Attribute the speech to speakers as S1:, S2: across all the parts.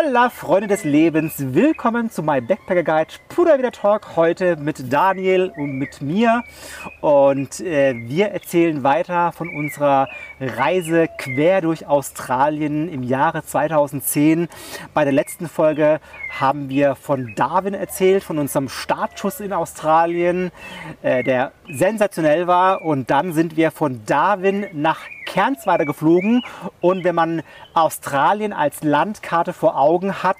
S1: Holla, Freunde des Lebens, willkommen zu My Backpacker Guide Puder wieder Talk, heute mit Daniel und mit mir. Und wir erzählen weiter von unserer Reise quer durch Australien im Jahre 2010. Bei der letzten Folge haben wir von Darwin erzählt, von unserem Startschuss in Australien, der sensationell war. Und dann sind wir von Darwin nach Cairns weitergeflogen, und wenn man Australien als Landkarte vor Augen hat,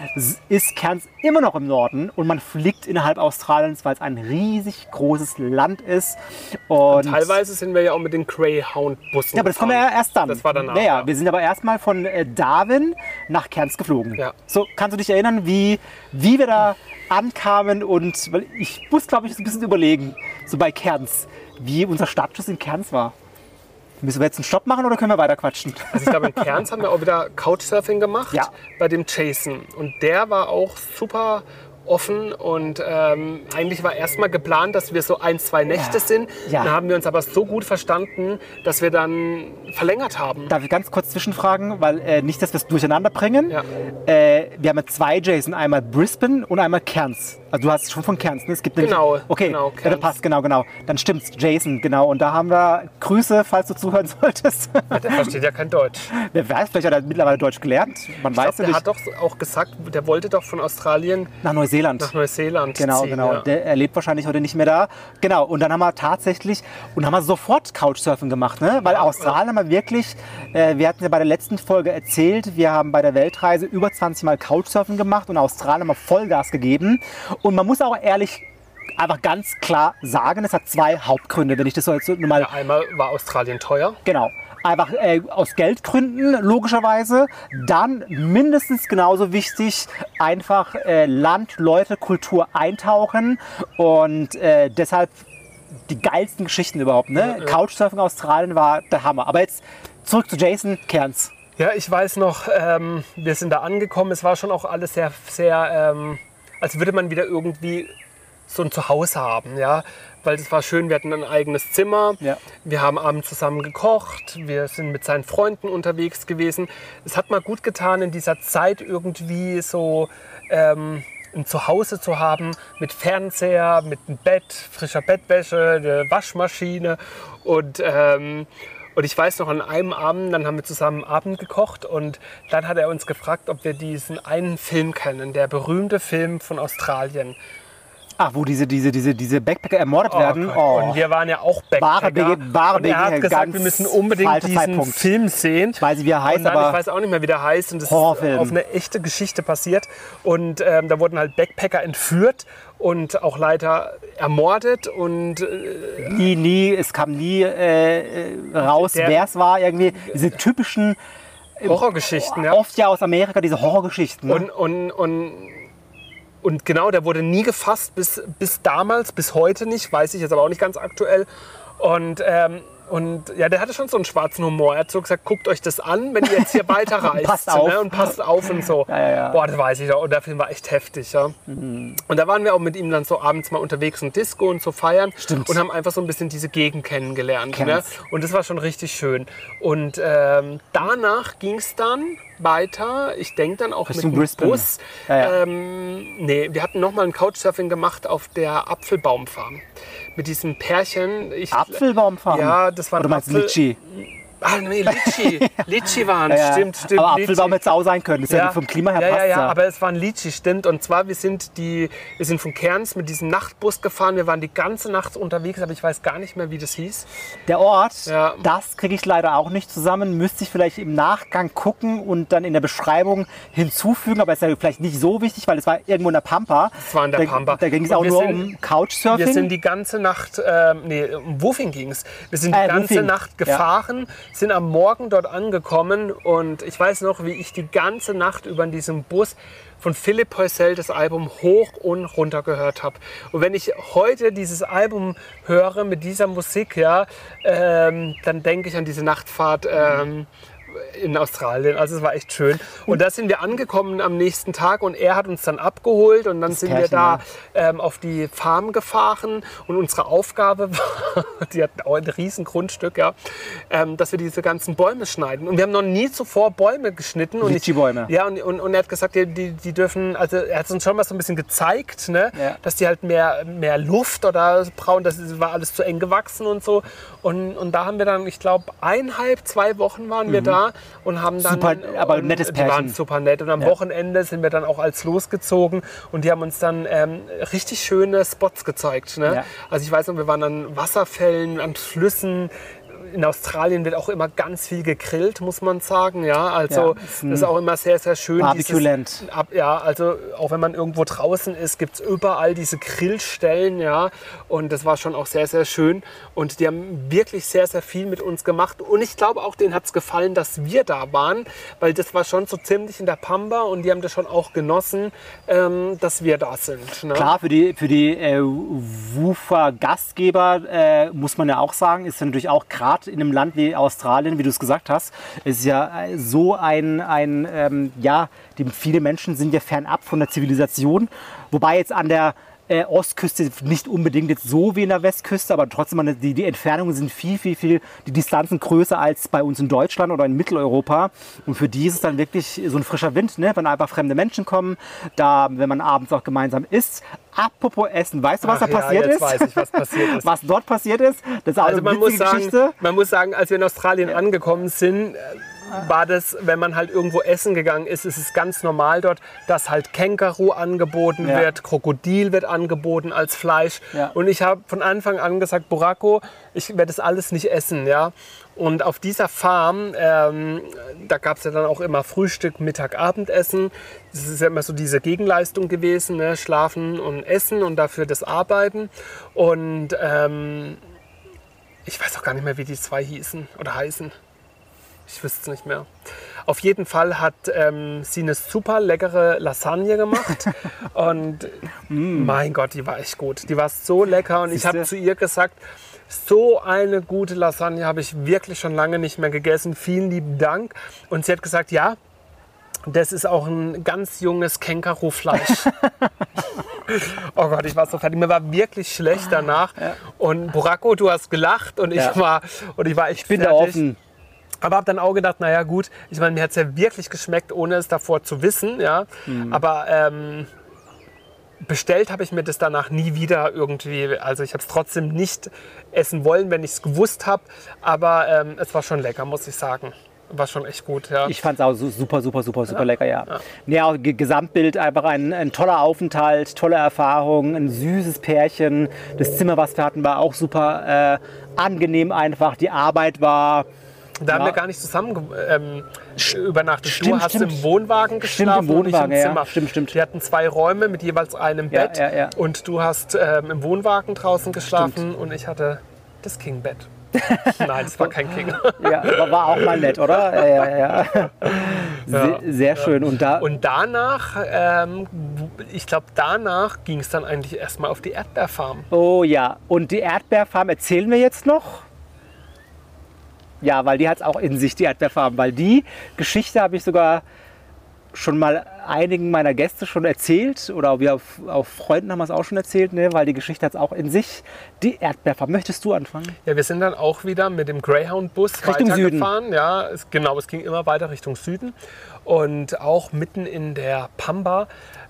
S1: ist Cairns immer noch im Norden und man fliegt innerhalb Australiens, weil es ein riesig großes Land ist. Und
S2: teilweise sind wir ja auch mit den Greyhound-Bussen.
S1: Ja, aber das kommen wir ja erst dann.
S2: Das war danach.
S1: Ja. Wir sind aber erstmal von Darwin nach Cairns geflogen.
S2: Ja.
S1: So, kannst du dich erinnern, wie wir da ankamen? Und weil ich muss, glaube ich, ein bisschen überlegen, so bei Cairns, wie unser Startschuss in Cairns war. Müssen wir jetzt einen Stopp machen oder können wir weiter quatschen?
S2: Also ich glaube, in Cairns haben wir auch wieder Couchsurfing gemacht,
S1: ja,
S2: bei dem Jason. Und der war auch super offen und eigentlich war erstmal geplant, dass wir so 1-2 Nächte sind.
S1: Ja.
S2: Dann haben wir uns aber so gut verstanden, dass wir dann verlängert haben.
S1: Darf ich ganz kurz zwischenfragen, weil nicht, dass wir es durcheinander bringen.
S2: Ja.
S1: Wir haben ja 2 Jason, einmal Brisbane und einmal Cairns. Also du hast schon von Cairns, ne? Es gibt
S2: genau.
S1: Okay,
S2: genau,
S1: ja, das passt, genau. Dann stimmt's, Jason, genau. Und da haben wir Grüße, falls du zuhören solltest.
S2: Ja, der versteht ja kein Deutsch.
S1: Wer weiß, vielleicht hat er mittlerweile Deutsch gelernt. Man weiß ja
S2: der
S1: nicht.
S2: hat doch auch gesagt, der wollte doch von Australien
S1: nach Neuseeland.
S2: Nach Neuseeland
S1: genau,
S2: ziehen,
S1: genau.
S2: Ja.
S1: Der lebt wahrscheinlich heute nicht mehr da. Genau. Und dann haben wir tatsächlich sofort Couchsurfing gemacht, ne? Weil Australien haben wir wirklich, wir hatten ja bei der letzten Folge erzählt, wir haben bei der Weltreise über 20 Mal Couchsurfing gemacht und Australien haben wir Vollgas gegeben. Und man muss auch ehrlich einfach ganz klar sagen, es hat 2 Hauptgründe, wenn ich das so jetzt nur mal...
S2: Ja, einmal war Australien teuer.
S1: Genau. Einfach aus Geldgründen, logischerweise. Dann mindestens genauso wichtig, einfach Land, Leute, Kultur eintauchen. Und deshalb die geilsten Geschichten überhaupt. Ne? Ja. Couchsurfing Australien war der Hammer. Aber jetzt zurück zu Jason, Cairns.
S2: Ja, ich weiß noch, wir sind da angekommen. Es war schon auch alles sehr, sehr, als würde man wieder irgendwie so ein Zuhause haben, ja, weil es war schön, wir hatten ein eigenes Zimmer, ja. Wir haben abends zusammen gekocht, wir sind mit seinen Freunden unterwegs gewesen. Es hat mal gut getan, in dieser Zeit irgendwie so ein Zuhause zu haben, mit Fernseher, mit einem Bett, frischer Bettwäsche, eine Waschmaschine und ich weiß noch, an einem Abend, dann haben wir zusammen Abend gekocht und dann hat er uns gefragt, ob wir diesen einen Film kennen, der berühmte Film von Australien.
S1: Ach, wo diese Backpacker ermordet werden.
S2: Oh. Und wir waren ja auch Backpacker. Und er hat gesagt, wir müssen unbedingt diesen Film sehen.
S1: Ich weiß nicht, wie er heißt, aber...
S2: Ich weiß auch nicht mehr, wie der heißt. Und das ist auf eine echte Geschichte passiert. Und da wurden halt Backpacker entführt und auch leider ermordet. Und
S1: es kam nie raus, wer es war. Irgendwie diese typischen...
S2: Horrorgeschichten, ja.
S1: Oft ja aus Amerika, diese Horrorgeschichten. Ne?
S2: Und genau, der wurde nie gefasst, bis damals, bis heute nicht, weiß ich jetzt aber auch nicht ganz aktuell. Und ja, der hatte schon so einen schwarzen Humor. Er hat so gesagt, guckt euch das an, wenn ihr jetzt hier weiterreist.
S1: Passt auf.
S2: Ne? Und passt auf und so.
S1: Ja.
S2: Boah, das weiß ich doch. Und der Film war echt heftig. Ja. Mhm. Und da waren wir auch mit ihm dann so abends mal unterwegs und Disco und so feiern.
S1: Stimmt.
S2: Und haben einfach so ein bisschen diese Gegend kennengelernt. Ne? Und das war schon richtig schön. Und danach ging es dann weiter, ich denke dann auch
S1: Richtung
S2: mit dem
S1: Brisbane.
S2: Bus.
S1: Ja.
S2: Wir hatten nochmal ein Couchsurfing gemacht auf der Apfelbaumfarm. Mit diesem Pärchen.
S1: Apfelbaumfarm?
S2: Ja, das war ein
S1: Litchi?
S2: Ah, nee, Litchi waren,
S1: ja.
S2: stimmt.
S1: Aber Apfelbaum hätte es auch sein können, das ist ja vom Klima her passt.
S2: Ja, aber es war ein Litchi, stimmt. Und zwar, wir sind von Cairns mit diesem Nachtbus gefahren, wir waren die ganze Nacht unterwegs, aber ich weiß gar nicht mehr, wie das hieß.
S1: Der Ort, das kriege ich leider auch nicht zusammen, müsste ich vielleicht im Nachgang gucken und dann in der Beschreibung hinzufügen, aber ist ja vielleicht nicht so wichtig, weil es war irgendwo in der Pampa.
S2: Es war in der Pampa.
S1: Da ging es auch nur um Couchsurfing.
S2: Wir sind die ganze Nacht, um Woofing ging es. Wir sind die ganze Nacht gefahren, sind am Morgen dort angekommen und ich weiß noch, wie ich die ganze Nacht über in diesem Bus von Philipp Heusel das Album hoch und runter gehört habe. Und wenn ich heute dieses Album höre mit dieser Musik, dann denke ich an diese Nachtfahrt in Australien. Also es war echt schön. Und da sind wir angekommen am nächsten Tag und er hat uns dann abgeholt und dann sind wir da auf die Farm gefahren und unsere Aufgabe war, die hatten auch ein riesen Grundstück, ja, dass wir diese ganzen Bäume schneiden. Und wir haben noch nie zuvor Bäume geschnitten. Und
S1: Litchi-Bäume.
S2: Ja, und er hat gesagt, die dürfen, also er hat uns schon mal so ein bisschen gezeigt, ne, dass die halt mehr Luft oder brauchen, das war alles zu eng gewachsen und so. Und da haben wir dann, ich glaube, 1,5, 2 Wochen waren wir da und haben dann...
S1: Super, aber nettes Pärchen.
S2: Die waren super nett. Und am Wochenende sind wir dann auch als losgezogen und die haben uns dann richtig schöne Spots gezeigt. Ne? Ja. Also ich weiß noch, wir waren an Wasserfällen, an Flüssen. In Australien wird auch immer ganz viel gegrillt, muss man sagen. Ja, also das ist auch immer sehr, sehr schön.
S1: Barbecue-Land.
S2: Ja, also auch wenn man irgendwo draußen ist, gibt es überall diese Grillstellen. Ja, und das war schon auch sehr, sehr schön. Und die haben wirklich sehr, sehr viel mit uns gemacht. Und ich glaube auch, denen hat es gefallen, dass wir da waren, weil das war schon so ziemlich in der Pampa und die haben das schon auch genossen, dass wir da sind. Ne?
S1: Klar, für die WUFA-Gastgeber muss man ja auch sagen, ist natürlich auch gerade in einem Land wie Australien, wie du es gesagt hast, ist ja so viele Menschen sind ja fernab von der Zivilisation, wobei jetzt an der Ostküste nicht unbedingt jetzt so wie in der Westküste, aber trotzdem, die Entfernungen sind viel, die Distanzen größer als bei uns in Deutschland oder in Mitteleuropa. Und für die ist es dann wirklich so ein frischer Wind, ne? Wenn einfach fremde Menschen kommen, da, wenn man abends auch gemeinsam isst. Apropos Essen, weißt du, was da passiert ist?
S2: Weiß ich, was passiert ist.
S1: Was dort passiert ist? Das ist auch eine witzige Geschichte.
S2: Man muss sagen, als wir in Australien angekommen sind, war das, wenn man halt irgendwo essen gegangen ist, ist es ganz normal dort, dass halt Känguru angeboten wird, Krokodil wird angeboten als Fleisch. Ja. Und ich habe von Anfang an gesagt, Boracco, ich werde das alles nicht essen. Ja? Und auf dieser Farm, da gab es ja dann auch immer Frühstück, Mittag, Abendessen. Das ist ja immer so diese Gegenleistung gewesen, ne? Schlafen und Essen und dafür das Arbeiten. Und ich weiß auch gar nicht mehr, wie die zwei hießen oder heißen. Ich wüsste es nicht mehr. Auf jeden Fall hat sie eine super leckere Lasagne gemacht. Und mein Gott, die war echt gut. Die war so lecker. Und ich habe zu ihr gesagt, so eine gute Lasagne habe ich wirklich schon lange nicht mehr gegessen. Vielen lieben Dank. Und sie hat gesagt, ja, das ist auch ein ganz junges Kängurufleisch. Oh Gott, ich war so fertig. Mir war wirklich schlecht danach. Ja. Und Boracco, du hast gelacht und ich war echt fertig.
S1: Da offen.
S2: Aber habe dann auch gedacht, naja gut, ich meine, mir hat es ja wirklich geschmeckt, ohne es davor zu wissen. Ja? Aber bestellt habe ich mir das danach nie wieder irgendwie. Also ich habe es trotzdem nicht essen wollen, wenn ich es gewusst habe. Aber es war schon lecker, muss ich sagen. War schon echt gut, ja.
S1: Ich fand es auch super lecker, ja. Ja, Gesamtbild einfach ein toller Aufenthalt, tolle Erfahrung, ein süßes Pärchen. Das Zimmer, was wir hatten, war auch super angenehm einfach. Die Arbeit war...
S2: Da haben wir gar nicht zusammen übernachtet. Du hast im Wohnwagen geschlafen.
S1: Stimmt, im Wohnwagen,
S2: und ich im Zimmer.
S1: Ja. Stimmt.
S2: Wir hatten 2 Räume mit jeweils einem Bett.
S1: Ja.
S2: Und du hast im Wohnwagen draußen geschlafen und ich hatte das King-Bett. Nein, es war kein King.
S1: Ja, aber war auch mal nett, oder? Ja. Sehr schön. Und
S2: danach, ich glaube, danach ging es dann eigentlich erstmal auf die Erdbeerfarm.
S1: Oh ja, und die Erdbeerfarm erzählen wir jetzt noch? Ja, weil die hat es auch in sich, die Erdbeerfarm. Weil die Geschichte habe ich sogar schon mal einigen meiner Gäste schon erzählt. Oder wir auf Freunden haben wir es auch schon erzählt, ne? Weil die Geschichte hat es auch in sich. Die Erdbeerfarm. Möchtest du anfangen?
S2: Ja, wir sind dann auch wieder mit dem Greyhound-Bus weitergefahren. Süden. Ja, es ging immer weiter Richtung Süden. Und auch mitten in der Pampa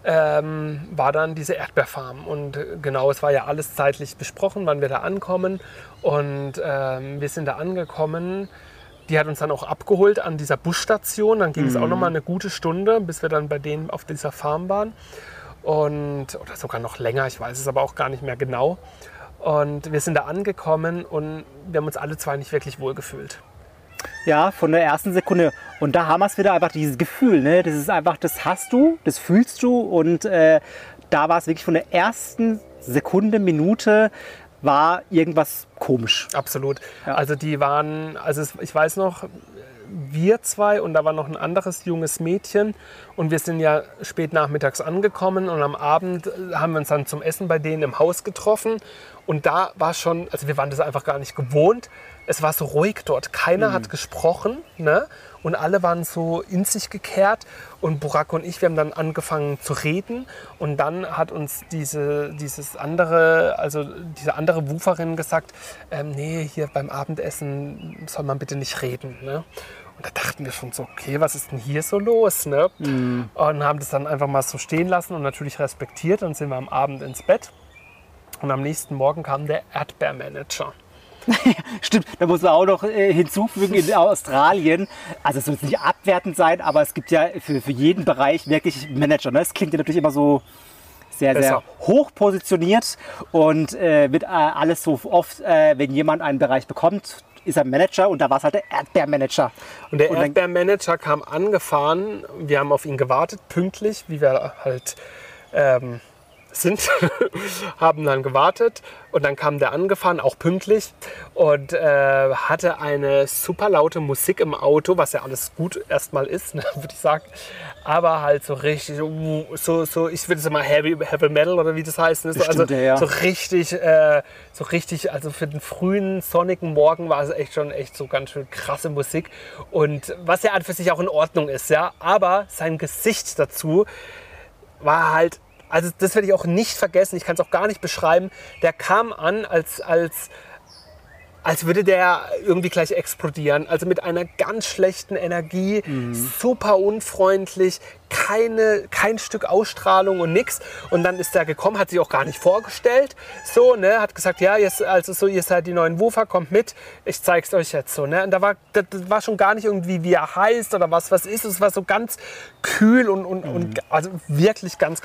S2: war dann diese Erdbeerfarm. Und genau, es war ja alles zeitlich besprochen, wann wir da ankommen. Und wir sind da angekommen. Die hat uns dann auch abgeholt an dieser Busstation. Dann ging es auch noch mal eine gute Stunde, bis wir dann bei denen auf dieser Farm waren. Oder sogar noch länger, ich weiß es aber auch gar nicht mehr genau. Und wir sind da angekommen und wir haben uns alle 2 nicht wirklich wohlgefühlt.
S1: Ja, von der ersten Sekunde. Und da haben wir es wieder, einfach dieses Gefühl. Ne? Das ist einfach, das hast du, das fühlst du. Und da war es wirklich von der ersten Sekunde, Minute, war irgendwas komisch.
S2: Absolut. Ja. Also ich weiß noch, wir 2 und da war noch ein anderes junges Mädchen. Und wir sind ja spät nachmittags angekommen und am Abend haben wir uns dann zum Essen bei denen im Haus getroffen. Und da war schon, also wir waren das einfach gar nicht gewohnt, es war so ruhig dort. Keiner hat gesprochen, ne? Und alle waren so in sich gekehrt. Und Burak und ich, wir haben dann angefangen zu reden. Und dann hat uns diese andere Wuferin gesagt, nee, hier beim Abendessen soll man bitte nicht reden. Ne? Und da dachten wir schon so, okay, was ist denn hier so los? Ne? Und haben das dann einfach mal so stehen lassen und natürlich respektiert. Dann sind wir am Abend ins Bett. Und am nächsten Morgen kam der Erdbeermanager.
S1: Stimmt, da muss man auch noch hinzufügen, in Australien, also es soll jetzt nicht abwertend sein, aber es gibt ja für jeden Bereich wirklich Manager. Ne? Das klingt ja natürlich immer so sehr hoch positioniert und wird alles so oft, wenn jemand einen Bereich bekommt, ist er Manager und da war es halt der Erdbeermanager.
S2: Und der Erdbeermanager kam angefahren, wir haben auf ihn gewartet, pünktlich, wie wir halt sind, haben dann gewartet und dann kam der angefahren, auch pünktlich und hatte eine super laute Musik im Auto, was ja alles gut erstmal ist, ne, würde ich sagen, aber halt so richtig, so ich würde es mal Heavy Metal oder wie das heißt, ne? So,
S1: Bestimmt,
S2: also so richtig, also für den frühen sonnigen Morgen war es echt so ganz schön krasse Musik und was ja an für sich auch in Ordnung ist, ja, aber sein Gesicht dazu war halt, also das werde ich auch nicht vergessen, ich kann es auch gar nicht beschreiben. Der kam an, als würde der irgendwie gleich explodieren. Also mit einer ganz schlechten Energie, super unfreundlich, kein Stück Ausstrahlung und nix. Und dann ist der gekommen, hat sich auch gar nicht vorgestellt. So, ne, hat gesagt, ja, jetzt, also so, ihr seid die neuen Woofer, kommt mit, ich zeig's euch jetzt so. Ne? Und das war schon gar nicht irgendwie, wie er heißt oder was ist. Es war so ganz kühl und also wirklich ganz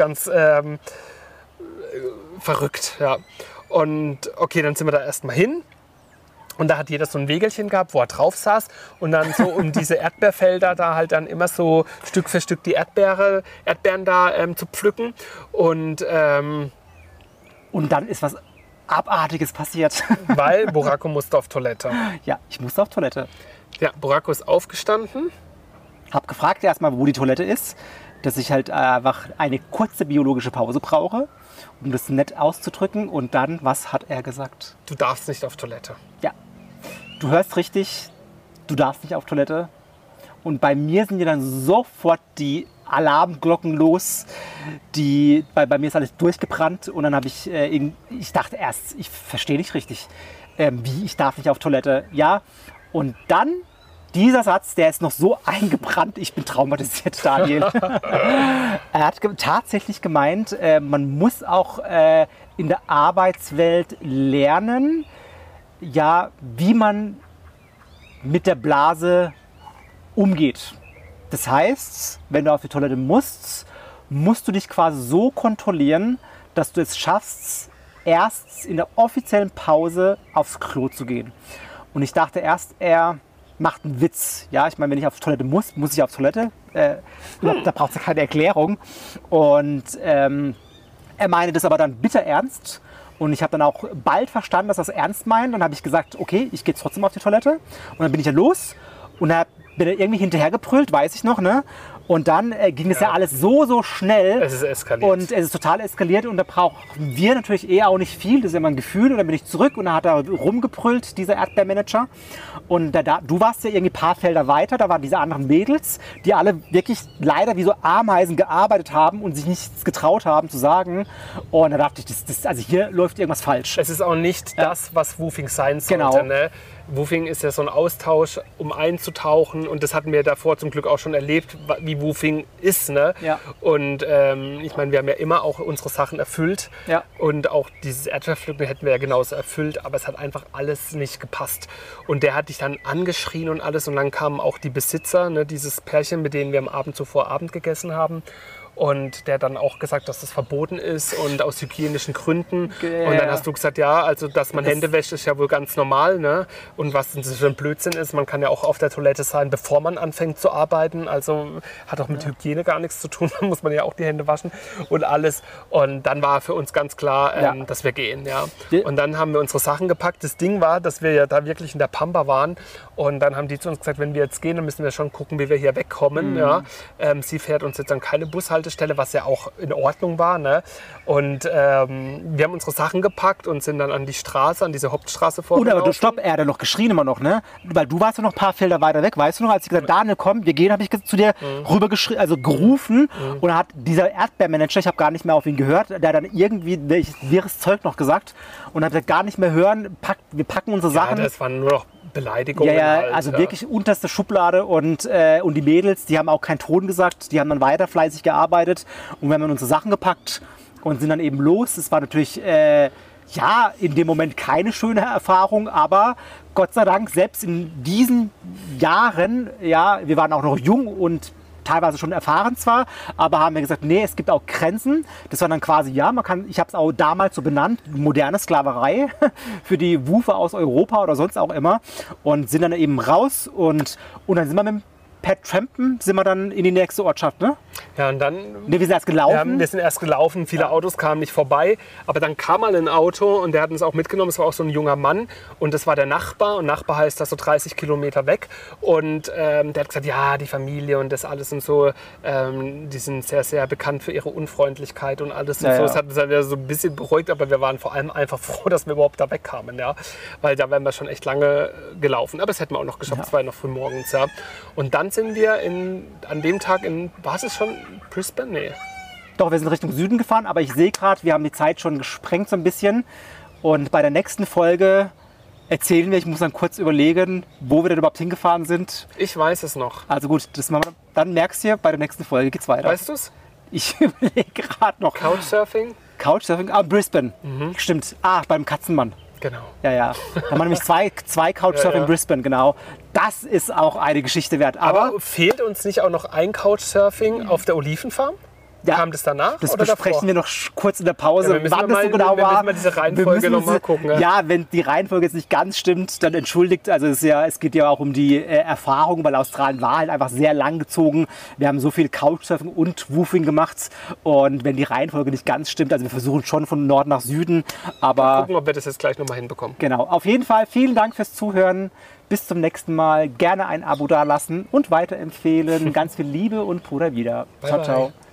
S2: verrückt. Ja. Und okay, dann sind wir da erstmal hin. Und da hat jeder so ein Wägelchen gehabt, wo er drauf saß und dann so um diese Erdbeerfelder da halt dann immer so Stück für Stück die Erdbeeren da zu pflücken. Und
S1: dann ist was Abartiges passiert.
S2: Weil Borako musste auf Toilette.
S1: Ja, ich musste auf Toilette.
S2: Ja, Borako ist aufgestanden.
S1: Hab gefragt erstmal, wo die Toilette ist, dass ich halt einfach eine kurze biologische Pause brauche, um das nett auszudrücken. Und dann, was hat er gesagt?
S2: Du darfst nicht auf Toilette.
S1: Ja, du hörst richtig, du darfst nicht auf Toilette. Und bei mir sind ja dann sofort die Alarmglocken los. Bei mir ist alles durchgebrannt. Und dann habe ich dachte erst, ich verstehe nicht richtig, wie, ich darf nicht auf Toilette. Ja, und dann dieser Satz, der ist noch so eingebrannt, ich bin traumatisiert, Daniel. Er hat tatsächlich gemeint, man muss auch in der Arbeitswelt lernen, ja, wie man mit der Blase umgeht. Das heißt, wenn du auf die Toilette musst du dich quasi so kontrollieren, dass du es schaffst, erst in der offiziellen Pause aufs Klo zu gehen. Und ich dachte erst, er macht einen Witz. Ja, ich meine, wenn ich auf Toilette muss ich auf Toilette. Da braucht es ja keine Erklärung. Und er meinte das aber dann bitter ernst. Und ich habe dann auch bald verstanden, dass er es ernst meint. Dann habe ich gesagt, okay, ich gehe trotzdem auf die Toilette. Und dann bin ich ja los. Und dann bin ich irgendwie hinterhergebrüllt, weiß ich noch, ne? Und dann ging es ja alles so schnell.
S2: Es ist eskaliert.
S1: Und es ist total eskaliert. Und da brauchen wir natürlich auch nicht viel. Das ist immer ein Gefühl. Und dann bin ich zurück und dann hat er rumgebrüllt, dieser Erdbeermanager. Und du warst ja irgendwie ein paar Felder weiter. Da waren diese anderen Mädels, die alle wirklich leider wie so Ameisen gearbeitet haben und sich nichts getraut haben zu sagen. Und da dachte ich, also hier läuft irgendwas falsch.
S2: Es ist auch nicht das, was Woofing sein sollte.
S1: Genau.
S2: Ne? Woofing ist ja so ein Austausch, um einzutauchen. Und das hatten wir davor zum Glück auch schon erlebt, wie Woofing ist. Ne?
S1: Ja.
S2: Und ich meine, wir haben ja immer auch unsere Sachen erfüllt. Ja. Und auch dieses Erdbeerpflücken hätten wir ja genauso erfüllt. Aber es hat einfach alles nicht gepasst. Und der hat dich dann angeschrien und alles. Und dann kamen auch die Besitzer, ne, dieses Pärchen, mit denen wir am Abend zuvor Abend gegessen haben. Und der dann auch gesagt, dass das verboten ist und aus hygienischen Gründen. Ja. Und dann hast du gesagt, ja, also dass man Hände wäscht, ist ja wohl ganz normal. Ne? Und was das für ein Blödsinn ist, man kann ja auch auf der Toilette sein, bevor man anfängt zu arbeiten. Also hat auch mit Hygiene gar nichts zu tun, da muss man ja auch die Hände waschen und alles. Und dann war für uns ganz klar, dass wir gehen. Ja. Und dann haben wir unsere Sachen gepackt. Das Ding war, dass wir ja da wirklich in der Pampa waren. Und dann haben die zu uns gesagt, wenn wir jetzt gehen, dann müssen wir schon gucken, wie wir hier wegkommen. Ja. Sie fährt uns jetzt an keine Bushaltestelle Bushaltestelle, was ja auch in Ordnung war. Ne? Und wir haben unsere Sachen gepackt und sind dann an die Straße, an diese Hauptstraße vorgelaufen.
S1: Aber du, stopp, er hat ja noch geschrien immer noch, ne? Weil du warst ja noch ein paar Felder weiter weg, weißt du noch? Als ich gesagt habe, Daniel, komm, wir gehen, habe ich zu dir rüber geschrien, also gerufen. Und dann hat dieser Erdbeermanager, ich habe gar nicht mehr auf ihn gehört, der hat dann irgendwie wirres Zeug noch gesagt und hat gesagt, gar nicht mehr hören, wir packen unsere Sachen.
S2: Das waren nur noch Beleidigungen.
S1: Ja, halt, also wirklich unterste Schublade und die Mädels, die haben auch keinen Ton gesagt, die haben dann weiter fleißig gearbeitet und wir haben dann unsere Sachen gepackt und sind dann eben los. Es war natürlich, in dem Moment keine schöne Erfahrung, aber Gott sei Dank, selbst in diesen Jahren, wir waren auch noch jung und teilweise schon erfahren zwar, aber haben wir gesagt, nee, es gibt auch Grenzen. Das war dann quasi, ich habe es auch damals so benannt, moderne Sklaverei für die Wufe aus Europa oder sonst auch immer und sind dann eben raus und dann sind wir per Trampen sind wir dann in die nächste Ortschaft, ne?
S2: Ja, und dann...
S1: Ne, wir sind erst gelaufen.
S2: Ja, wir sind erst gelaufen, viele Autos kamen nicht vorbei, aber dann kam mal ein Auto und der hat uns auch mitgenommen, es war auch so ein junger Mann und das war der Nachbar und Nachbar heißt das so 30 Kilometer weg und der hat gesagt, ja, die Familie und das alles und so, die sind sehr, sehr bekannt für ihre Unfreundlichkeit und alles und so. Das hat uns dann wieder so ein bisschen beruhigt, aber wir waren vor allem einfach froh, dass wir überhaupt da wegkamen, ja, weil da wären wir schon echt lange gelaufen, aber das hätten wir auch noch geschafft, es war ja noch früh morgens, ja. Und dann sind wir an dem Tag war es schon Brisbane? Nee.
S1: Doch, wir sind Richtung Süden gefahren, aber ich sehe gerade, wir haben die Zeit schon gesprengt so ein bisschen. Und bei der nächsten Folge erzählen wir, ich muss dann kurz überlegen, wo wir denn überhaupt hingefahren sind.
S2: Ich weiß es noch.
S1: Also gut, das machen wir, dann merkst du ja, bei der nächsten Folge geht's weiter.
S2: Weißt du es?
S1: Ich überlege gerade noch.
S2: Couchsurfing?
S1: Couchsurfing, Brisbane. Stimmt. Beim Katzenmann. Genau. Ja. Da haben wir nämlich zwei Couchsurfing Brisbane, genau. Das ist auch eine Geschichte wert.
S2: Aber fehlt uns nicht auch noch ein Couchsurfing auf der Olivenfarm?
S1: Ja,
S2: kam das danach?
S1: Das
S2: oder
S1: besprechen wir noch kurz in der Pause,
S2: ja,
S1: wann das so genau war.
S2: Wir müssen mal diese Reihenfolge nochmal gucken.
S1: Ja, wenn die Reihenfolge jetzt nicht ganz stimmt, dann entschuldigt. Also es geht ja auch um die Erfahrung, weil Australien war halt einfach sehr lang gezogen. Wir haben so viel Couchsurfing und Woofing gemacht. Und wenn die Reihenfolge nicht ganz stimmt, also wir versuchen schon von Norden nach Süden. Aber
S2: mal gucken, ob wir das jetzt gleich nochmal hinbekommen.
S1: Genau, auf jeden Fall vielen Dank fürs Zuhören. Bis zum nächsten Mal. Gerne ein Abo dalassen und weiterempfehlen. Ganz viel Liebe und Puder wieder.
S2: Bye,
S1: ciao, ciao.
S2: Bye.